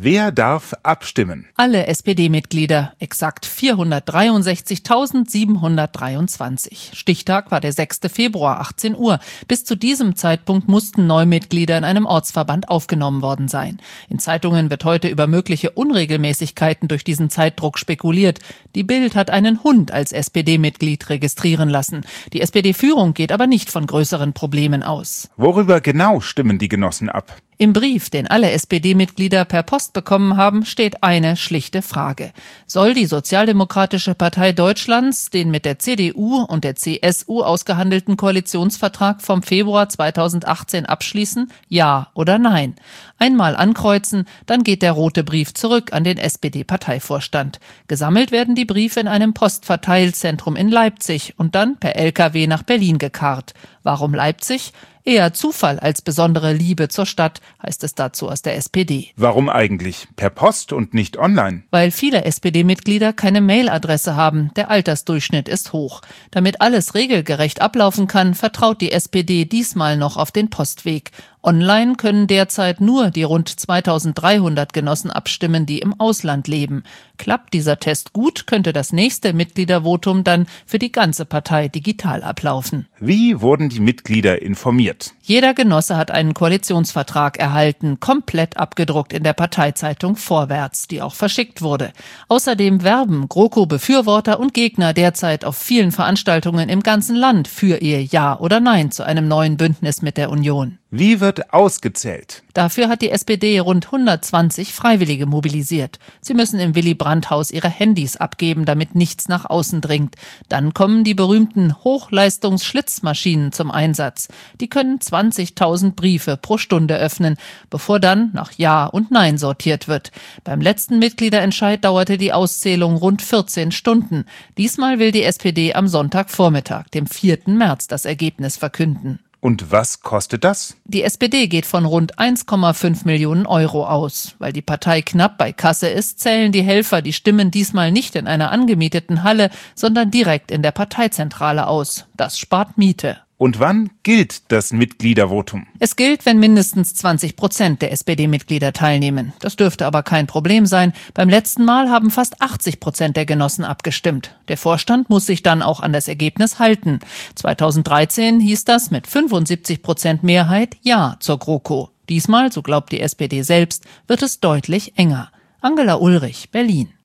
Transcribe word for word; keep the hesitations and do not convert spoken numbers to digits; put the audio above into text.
Wer darf abstimmen? Alle S P D-Mitglieder, exakt vierhundertdreiundsechzigtausendsiebenhundertdreiundzwanzig. Stichtag war der sechster Februar, achtzehn Uhr. Bis zu diesem Zeitpunkt mussten Neumitglieder in einem Ortsverband aufgenommen worden sein. In Zeitungen wird heute über mögliche Unregelmäßigkeiten durch diesen Zeitdruck spekuliert. Die Bild hat einen Hund als S P D-Mitglied registrieren lassen. Die S P D-Führung geht aber nicht von größeren Problemen aus. Worüber genau stimmen die Genossen ab? Im Brief, den alle S P D-Mitglieder per Post bekommen haben, steht eine schlichte Frage. Soll die Sozialdemokratische Partei Deutschlands den mit der C D U und der C S U ausgehandelten Koalitionsvertrag vom Februar zweitausendachtzehn abschließen? Ja oder nein? Einmal ankreuzen, dann geht der rote Brief zurück an den S P D-Parteivorstand. Gesammelt werden die Briefe in einem Postverteilzentrum in Leipzig und dann per L K W nach Berlin gekarrt. Warum Leipzig? Eher Zufall als besondere Liebe zur Stadt, heißt es dazu aus der S P D. Warum eigentlich? Per Post und nicht online? Weil viele S P D-Mitglieder keine Mailadresse haben. Der Altersdurchschnitt ist hoch. Damit alles regelgerecht ablaufen kann, vertraut die S P D diesmal noch auf den Postweg. Online können derzeit nur die rund zweitausenddreihundert Genossen abstimmen, die im Ausland leben. Klappt dieser Test gut, könnte das nächste Mitgliedervotum dann für die ganze Partei digital ablaufen. Wie wurden die Mitglieder informiert? Jeder Genosse hat einen Koalitionsvertrag erhalten, komplett abgedruckt in der Parteizeitung Vorwärts, die auch verschickt wurde. Außerdem werben GroKo-Befürworter und Gegner derzeit auf vielen Veranstaltungen im ganzen Land für ihr Ja oder Nein zu einem neuen Bündnis mit der Union. Wie wird ausgezählt? Dafür hat die S P D rund hundertzwanzig Freiwillige mobilisiert. Sie müssen im Willy-Brandt-Haus ihre Handys abgeben, damit nichts nach außen dringt. Dann kommen die berühmten Hochleistungs-Schlitzmaschinen zum Einsatz. Die können zwanzigtausend Briefe pro Stunde öffnen, bevor dann nach Ja und Nein sortiert wird. Beim letzten Mitgliederentscheid dauerte die Auszählung rund vierzehn Stunden. Diesmal will die S P D am Sonntagvormittag, dem vierten März, das Ergebnis verkünden. Und was kostet das? Die S P D geht von rund eins Komma fünf Millionen Euro aus. Weil die Partei knapp bei Kasse ist, zählen die Helfer die Stimmen diesmal nicht in einer angemieteten Halle, sondern direkt in der Parteizentrale aus. Das spart Miete. Und wann gilt das Mitgliedervotum? Es gilt, wenn mindestens zwanzig Prozent der S P D-Mitglieder teilnehmen. Das dürfte aber kein Problem sein. Beim letzten Mal haben fast achtzig Prozent der Genossen abgestimmt. Der Vorstand muss sich dann auch an das Ergebnis halten. zweitausenddreizehn hieß das mit fünfundsiebzig Prozent Mehrheit Ja zur GroKo. Diesmal, so glaubt die S P D selbst, wird es deutlich enger. Angela Ulrich, Berlin.